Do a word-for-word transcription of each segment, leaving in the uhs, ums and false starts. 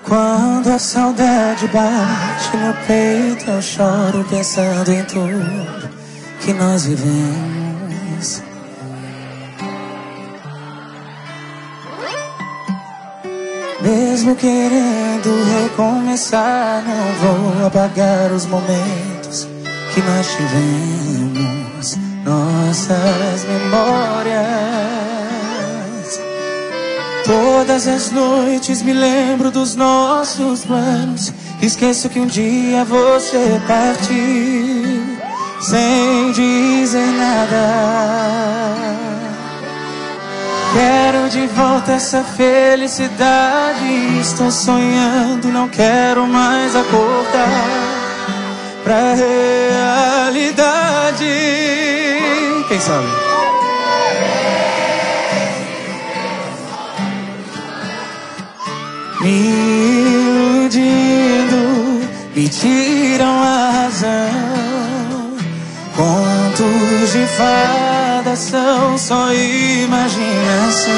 Quando a saudade bate no peito, eu choro pensando em tudo que nós vivemos. Mesmo querendo recomeçar, não vou apagar os momentos que nós tivemos, nossas memórias. Todas as noites me lembro dos nossos planos. Esqueço que um dia você partiu sem dizer nada. Quero de volta essa felicidade. Estou sonhando, não quero mais acordar pra realidade. Quem sabe? Me iludindo, me tiram a razão. Contos de fadas são só imaginação.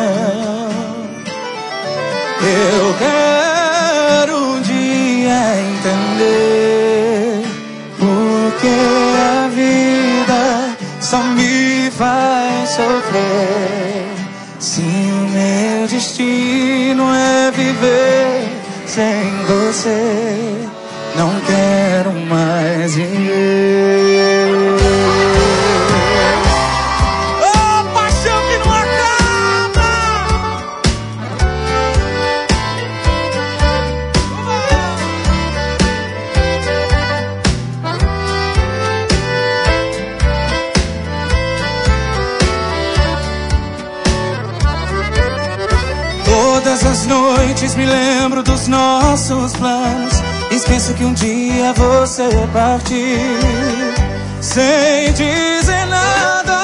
Eu quero um dia entender porque a vida só me faz sofrer. Se o meu destino é viver sem você, não quero mais viver. Oh, paixão que não acaba! Todas as noites me lembro dos nossos planos. Esqueço que um dia você partiu sem dizer nada.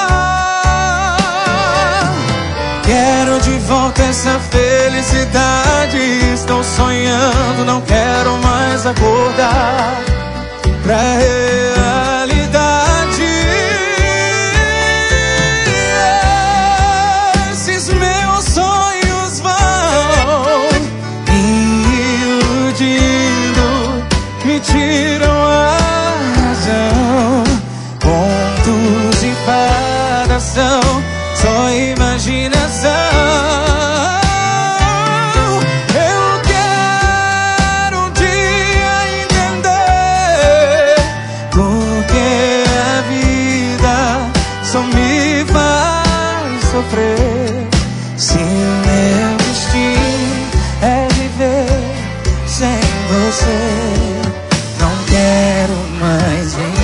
Quero de volta essa felicidade. Estou sonhando, não quero mais acordar pra realidade. Esses meus sonhos vão me iludindo, me tiram a razão. Contos de fadas são só imaginação. Eu quero um dia entender porque a vida só me faz sofrer. Se o meu destino é viver sem você, não quero mais viver.